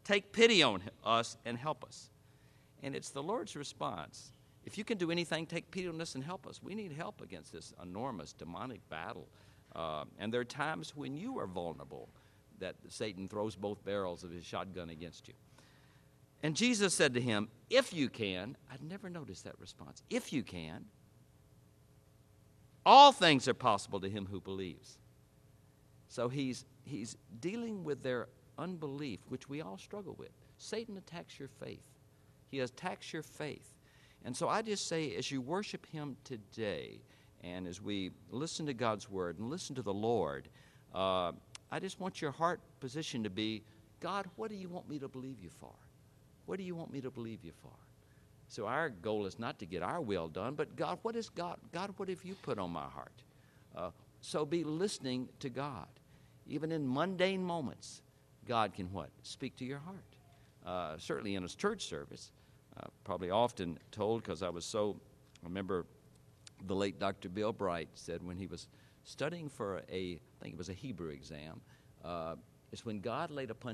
take pity on us and help us. And it's the Lord's response. If you can do anything, take pity on us and help us. We need help against this enormous demonic battle. And there are times when you are vulnerable that Satan throws both barrels of his shotgun against you. And Jesus said to him, if you can, I'd never noticed that response, if you can, all things are possible to him who believes. So he's dealing with their unbelief, which we all struggle with. Satan attacks your faith. He attacks your faith. And so I just say, as you worship him today, and as we listen to God's word and listen to the Lord, I just want your heart position to be, God, what do you want me to believe you for? What do you want me to believe you for? So our goal is not to get our will done, but God, what have you put on my heart? So be listening to God. Even in mundane moments, God can what? Speak to your heart. Certainly in a church service, probably often told, because I remember the late Dr. Bill Bright said when he was studying for I think it was a Hebrew exam, is when God laid upon